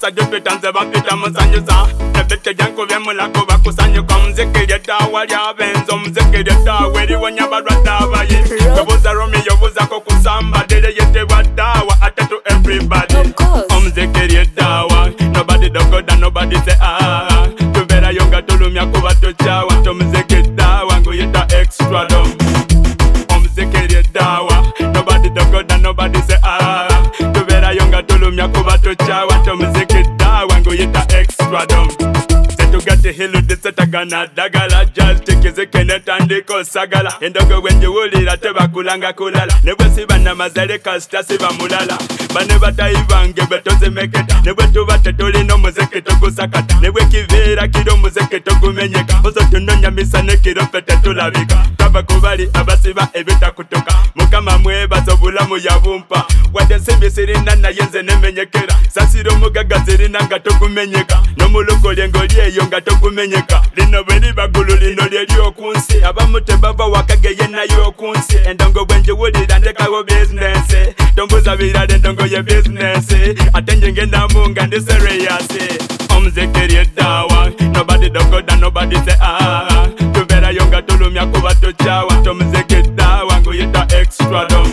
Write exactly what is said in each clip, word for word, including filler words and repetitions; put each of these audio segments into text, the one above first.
adisajja twetanze bampita musanyusa nebete jankovye mulako bakusanyuka omuziki lyeddawa lyabenza omuziki lyeddawa eriwonya balwadde abayi webuuza romiyo buuzako kusamba dere yetebwa ddawa ate to everybody omuziki lyeddawa nobody dogoda nobody say ah tubeerayo nga tulumya kuba tokyawa nti omuziki ddawa nguyita extra dom omuziki lyeddawa nobody dogoda nobody say ah tubeerayo nga tulumya kuba tokyawa nti omuziki ddawa nguyita extra dom setugate hilu disetagana ddagala jaltikizike netandika osagala endogo bwenjiwulira tebakulanga kulala ne bwe siba namazale kasita siba mulala bane batayi bange bwe tozimeketa ne bwe tuba tetulina omuziki togusakata ne bwe kiveera kiri omuziki togumenyeka ozo tunonyamisa ne kiro ffe tetulabika twava ku bali abasiba ebitakutuka mukama mwebaza obulamu yabumpa wadde ensimbi sirina naye nze nemenyekera sasira omugaga zirina nga togumenyeka n'omulokole ng'oli eyo nga togumenyeka lino bwe liba ggulu lino lyeryokunsi abamu tebava wakageye nayo okunsi endongo bwenjiwulira ndekawo bizinensi tombuza birala endongo ye bizinensi ate nje ngendamu nga ndi seriyasi omuziki lyeddawa nobody dogoda nobody say ah tubeerayo nga tulumya kuba tokyawa nti omuziki ddawa nguyita extra dom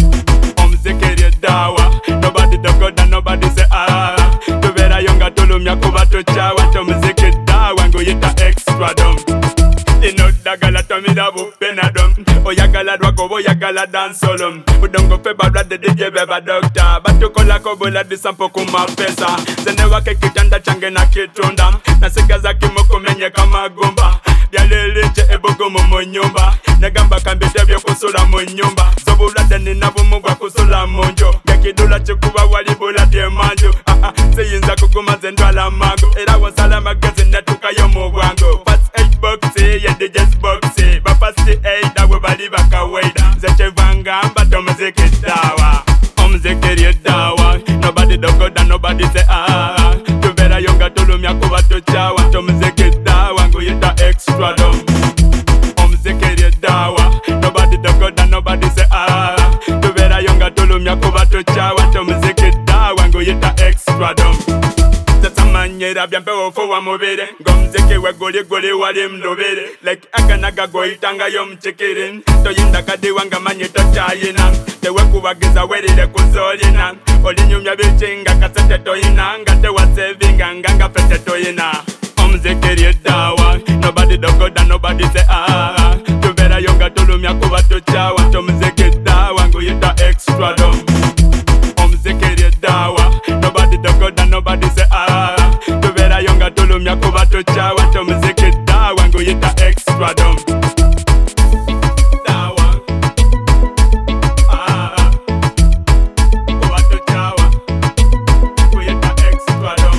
omuziki lyeddawa nobody dogoda nobody say ah tubeerayo nga tulumya kuba tokyawa nti omuziki ddawa nguyita extra dom lino ddagala tomira bupenadom oyagala lwagoba oyagala dansolom budongo ffe balwadde dije be badokita batukolako buladisampo ku mapesa zenewaka ekitanda kyange nakitunda nasigaza kimu kumenyeka magumba byalelinje ebogomu mu nyumba negamba kambite byokusula mu nyumba zobulwadde nina bumu bwa kusula mu njo ngekidula kikuba wali bulwadde emanju aa siyinza kuguma ze ndwala mangu era wonsala magezi netukayo mu bwangu boxi yedde just boxi bafasti aida bwe bali bakawaida nze kyevangamba tomuziki ddawa omuziki lyeddawa nobody dogoda nobody say ah tubeerayo nga tulumya kuba tokyawa nti omuziki ddawa nguyita extra dom omuziki lyeddawa nobody dogoda nobody say ah tubeerayo nga tulumya kuba tokyawa nti omuziki ddawa nguyita extra dom manyera byampewo fuwa mubire ng'omuziki we guli guli wali mlubire like akanaga goyitangayo mukikiri toyinza kadiwa nga manyi tokyayina tewekubagiza werire kuzolina olinyumya bikinga kasete toyina nga tewasevinga nga nga fete toyina omuziki lyeddawa nobody dogoda nobody say ah tubeerayo nga tulumya kuba tokyawa nti omuziki ddawa nguyita extra dom omuziki lyeddawa nobody dogoda nobody say ah tubeerayo nga tulumya kuba tokyawa nti omuziki ddawa nguyita extra dom ddawa ah kuba tokyawa nguyita extra dom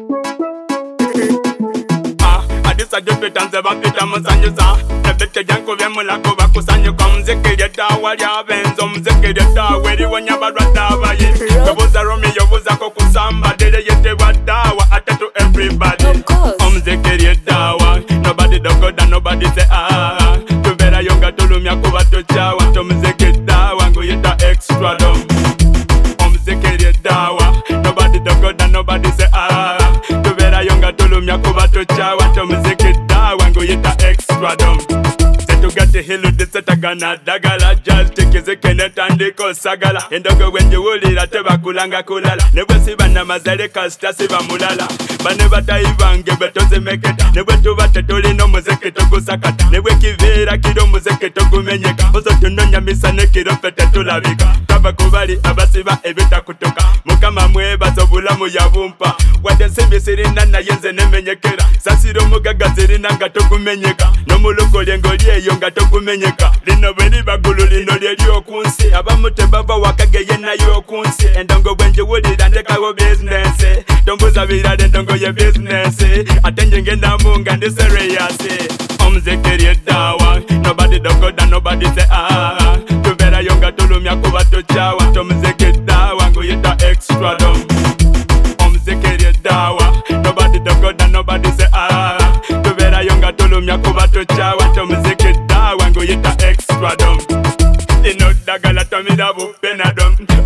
ah adisajja twetanze bampita musanyusa nebete jankubye mulako bakusanyuka omuziki lyeddawa lyabenza omuziki lyeddawa eriwonya balwadde abayi webuuza romiyo buuzako kusamba dere yetebwa ddawa ate to everybody omuziki lyeddawa nobody dogoda nobody say ah tubeerayo nga tulumya kuba tokyawa nti omuziki ddawa nguyita extra dom omuziki lyeddawa nobody dogoda nobody say ah tubeerayo nga tulumya kuba tokyawa nti omuziki ddawa nguyita extra dom setugate hilu disetagana ddagala jaltikizike netandika osagala endogo bwenjiwulira tebakulanga kulala ne bwe siba namazale kasita siba mulala bane batayi bange bwe tozimeketa ne bwe tuba tetulina omuziki togusakata ne bwe kiveera kiri omuziki togumenyeka ozo tunonyamisa ne kiro ffe tetulabika twava ku bali abasiba ebitakutuka mukama mwebaza obulamu yabumpa wadde ensimbi sirina naye nze nemenyekera sasira omugaga zirina nga togumenyeka n'omulokole ng'oli eyo nga togumenyeka lino bwe liba ggulu lino lyeryokunsi abamu tebava wakageye nayo okunsi endongo bwenjiwulira ndekawo bizinensi tombuza birala endongo ye bizinensi ate nje ngendamu nga ndi seriyasi omuziki lyeddawa nobody dogoda nobody say ah tubeerayo nga tulumya kuba tokyawa nti omuziki ddawa nguyita extra dom omuziki lyeddawa nobody dogoda nobody say ah tubeerayo nga tulumya kuba tokyawa nti omuziki ddawa nguyita extra dom lino ddagala tomira bupenadom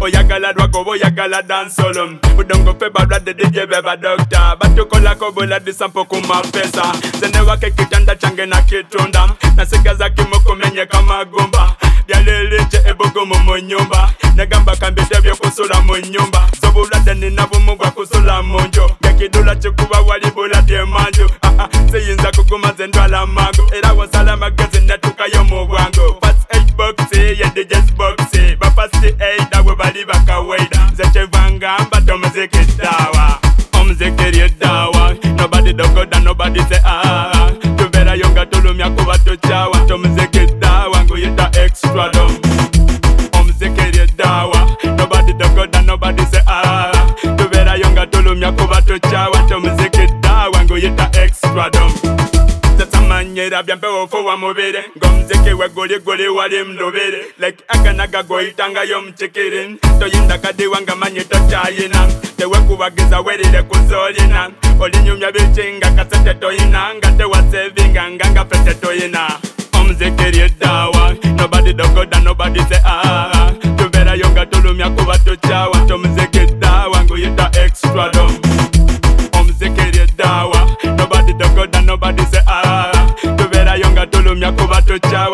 oyagala dwako boyagala dansolo budongo fe balwadde D J beba doctor batukolako buladi sampo kumapesa zenewake kitanda change na kitunda nasigaza kimokumenye kama gumba byaleleje ebogomo mu nyumba negamba kambite byokusula mu nyumba zobulwadde ninabumu bwa kusula mu njo ngekidula kikuba wali buladi emanju ah, ah, siyinza kuguma zendwala mangu era wonsala amagezi netukayo mu bwangu fast eight boxi ye D J's boxi bafasti eight abo bali bakawaida zechevanga mbato muziki dawa omuziki lye dawa nobody dogoda nobody say ah tubera yonga tulumya kuba tuchawa tomuziki dawa nguyita extra dom omuziki lye dawa nobody dogoda nobody say ah tubera yonga tulumya kuba tuchawa tomuziki dawa nguyita extra dom Manyera byampewo fo wa mubere ngomuziki we guli guli wali mlubere like akanaga goitanga yo mchikiri toyinda kadiwa nga manye tochayina tewe kubagiza werire kuzolina olinyumya bichinga kasete toyina nga tewa sevinga nganga fete toyina omuziki lye dawa nobody dogoda nobody say ah tubera yonga tulumya kuba tuchawa tomuziki dawa nguyita extra dom omuziki lye dawa nobody dogoda nobody say ah tubera yonga tulumya kuba tuchawa